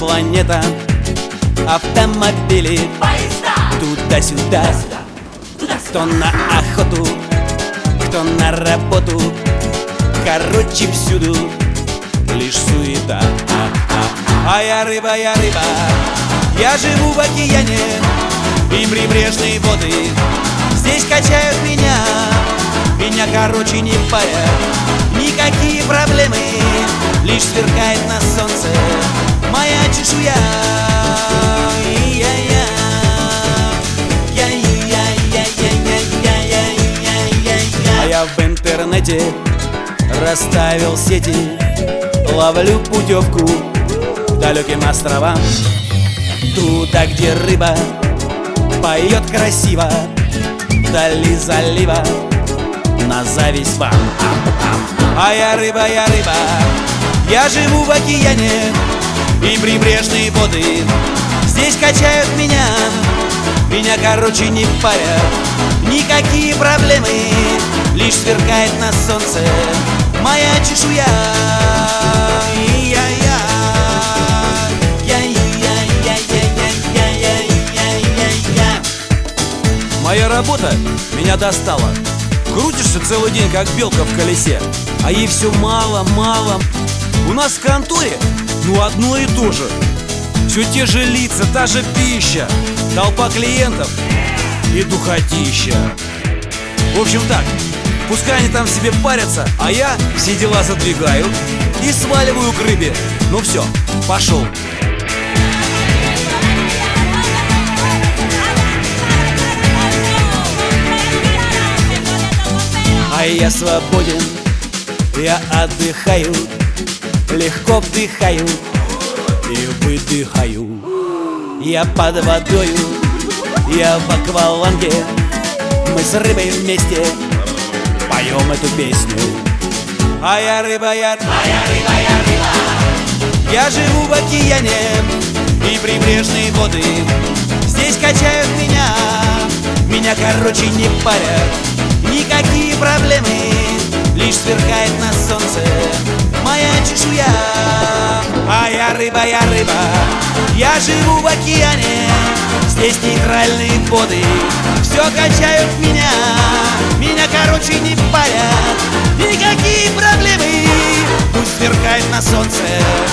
планета, автомобили, Поезда! туда-сюда, кто на охоту, кто на работу. Короче, всюду лишь суета. А я рыба, я живу в океане, и прибрежные воды здесь качают меня. Меня, короче, не парят никакие проблемы, лишь сверкает на солнце моя чешуя. А я в интернете расставил сети, ловлю путевку к далеким островам, туда, где рыба поет красиво, вдали залива, на зависть вам. А я рыба, я живу в океане, и прибрежные воды здесь качают меня. Меня, короче, не парят никакие проблемы, лишь сверкает на солнце моя чешуя. Моя работа меня достала. Крутишься целый день, как белка в колесе, а ей все мало. У нас в конторе, одно и то же. Все те же лица, та же пища, толпа клиентов и духотища. В общем так, пускай они там себе парятся, а я все дела задвигаю и сваливаю к рыбе. Ну все, пошел. А я свободен, я отдыхаю, легко вдыхаю и выдыхаю. Я под водою, я в акваланге, мы с рыбой вместе поем эту песню. А я рыба, я живу в океане, и прибрежные воды здесь качают меня. Меня, короче, не парят никакие проблемы, лишь сверкает на солнце моя чешуя. А я рыба, я живу в океане, здесь нейтральные воды все качают меня. Меня, короче, не парят никакие проблемы, пусть сверкает на солнце